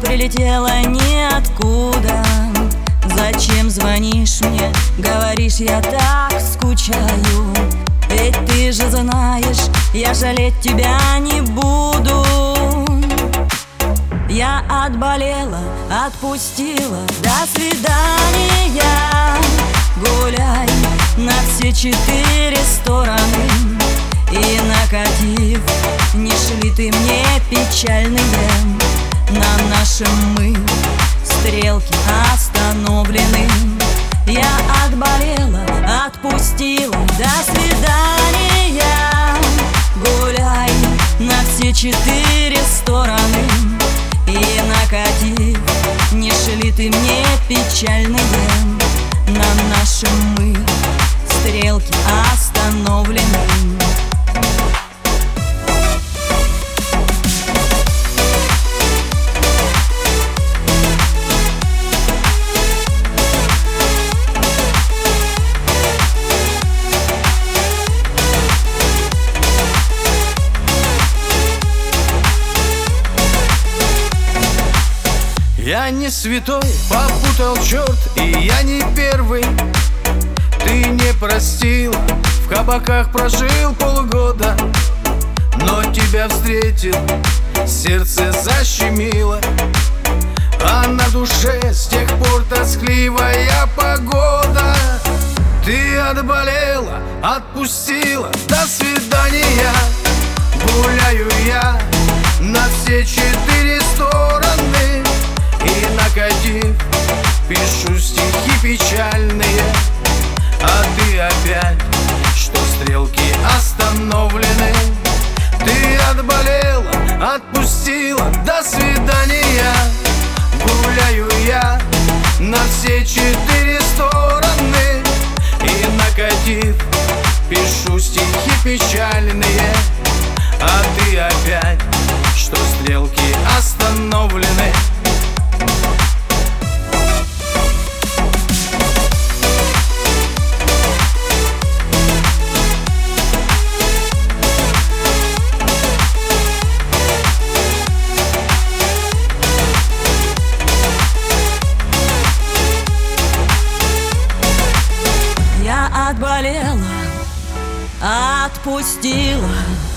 прилетела ниоткуда. Зачем звонишь мне, говоришь, я так скучаю? Ведь ты же знаешь, я жалеть тебя не буду. Я отболела, отпустила, до свидания. Гуляй на все 4 стороны. И накатив, не шли ты мне печальные. На нашем мы стрелки остановлены. Я отболела, отпустила, до свидания. Гуляй на все 4 стороны. И накатив, не шли ты мне печальные. На нашем мы стрелки остановлены. Я не святой, попутал черт, и я не первый. Ты не простил, в кабаках прожил полгода, но тебя встретил, сердце защемило. А на душе с тех пор тоскливая погода. Ты отболела, отпустила, до свидания. Гуляю я на все 4 стороны. И накатив, пишу стихи печальные. А ты опять, что стрелки остановлены. Ты отболела, отпустила, до свидания. Гуляю я на все 4 стороны. И накатив, пишу стихи печальные. А ты опять, что стрелки остановлены. Я отболела, отпустила,